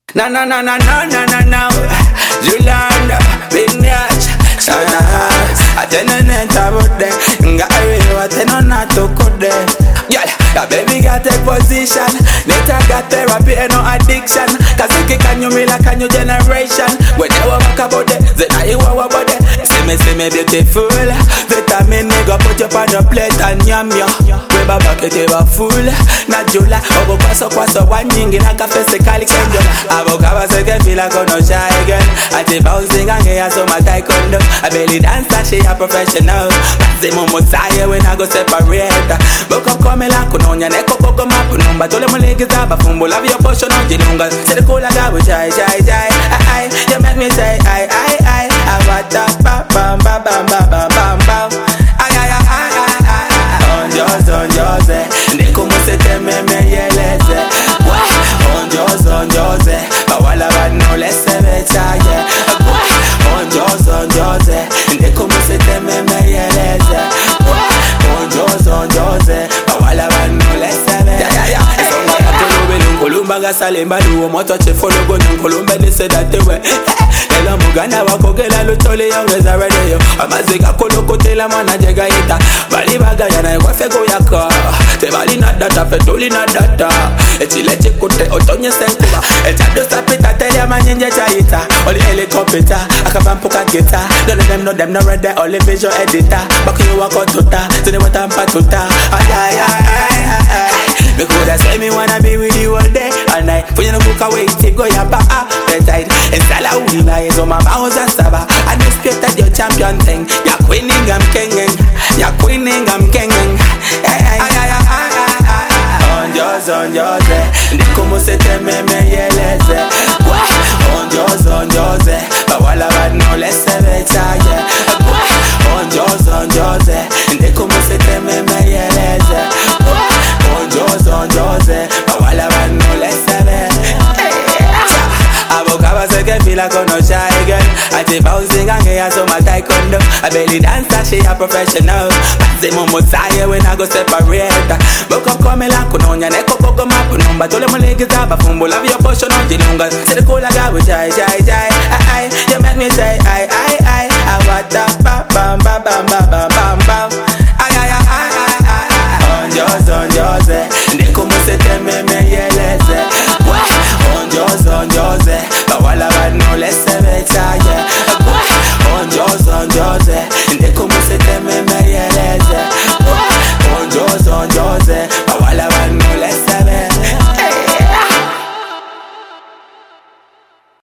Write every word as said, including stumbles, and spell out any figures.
Na na na na na na na na. Julanda, big match. I tell you net about them. Got a real what I know not to cut them. Yeah, yeah, baby got a position. Later got therapy and no addiction. Cause you can you me like a new generation. When you walk about it, then I you walk about it. See me, see me beautiful. Vitamin nigga put you on your plate and yum yum. We baba kete ba full. Na jula, obo kwaso kwaso wanyingi na kafe se kali kenjola. Abo kaba se ke feel like no shy again. I take bouncing and here so my taekwondo. I belly dance and she a professional. Say momo tie when I go separate. Book up come la kunonya neko koko mapu numba. Tole mo legi zaba fumbo love your portion on jinunga. Say the cool aga we shy shy shy. Ay ay, you make me say ay ay ay. Abata ba bam ba bam ba bam bam bam. Ay ay ay ay ay ay. On yours on yours eh. Neko mo se te me me yeleze. On yours on yours eh. Bawala ba no lese becha yeah. On yours on yours eh. Neko mo se te me me yeleze. On yours on yours eh. Bawala ba no lese becha yeah yeah yeah. Kolumba gasalemba luo moto chefolo go nkolumba they say that they were. Ela mugana wakogela lutole yongeza radio. Amazika kolokotela mana jega ita. Bali bagaya na kwa fego yaka. Te bali na data fetoli na data. Etile chikote otonye senkuba. Etado sapita tele manyenje chaita. Oli helicopter akabampuka geta. None of them know them no read the only visual editor. Baku you walk out tuta. Tune watampa tuta. Ay ay ay ay ay. Because I say me wanna be with you all day all night. For you no book away, take go your back bedtime. And Salah Ulina is on my mouth and Saba. I disputed your champion thing. You're winning, I'm kinging. You're winning, I'm kinging. Ay ay ay ay ay ay. On yours, on yours, eh. Ndi como se te me me yeleze. On yours, on yours, eh. Bawala bad no less becha yeah. On yours, on yours, eh. Ndi como se te me me yeleze. On yours, on yours, eh. Bawala bad no less Abokaba se ke feel like no shy again. I take bouncing and here so my taekwondo. I belly dance and she a professional. Say momo tie when I go separate. Book up come la kunonya neko koko mapu numba. Tole mo legi zaba fumbo love your portion on jinunga. Say the cool aga we shy shy shy. Ay ay, you make me say ay ay.